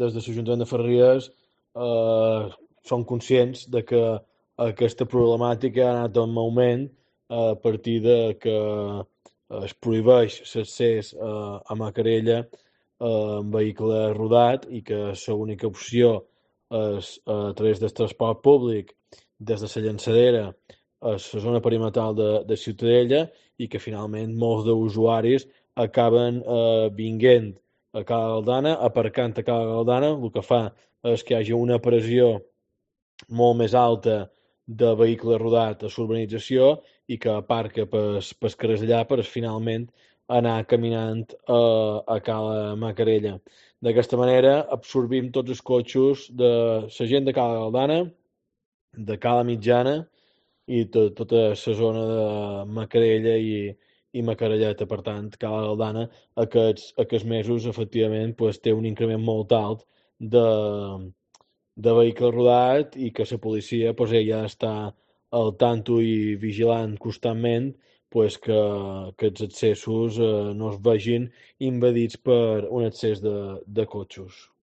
des de l'Ajuntament de Ferreries són conscients de que aquesta problemàtica ha anat en augment a partir de que es prohibeix l'accés a Macarella en vehicle rodat i que l'única opció és a través del transport públic des de la llançadera a la zona perimetral de Ciutadella i que finalment molts d'usuaris acaben vinguent a Cala Galdana, aparcant a Cala Galdana, el que fa és que hi hagi una pressió molt més alta de vehicle rodat a l'urbanització i que aparca pels carrers allà per finalment anar caminant a Cala Macarella. D'aquesta manera absorbim tots els cotxos de la gent de Cala Galdana, de Cala Mitjana i tota la zona de Macarella i Macarelleta. Per tant, Cala Galdana aquests mesos efectivament pues, té un increment molt alt de vehicle rodat i que la policia pues, ja està al tanto i vigilant constantment pues, que els accessos no es vegin invadits per un excés de cotxos.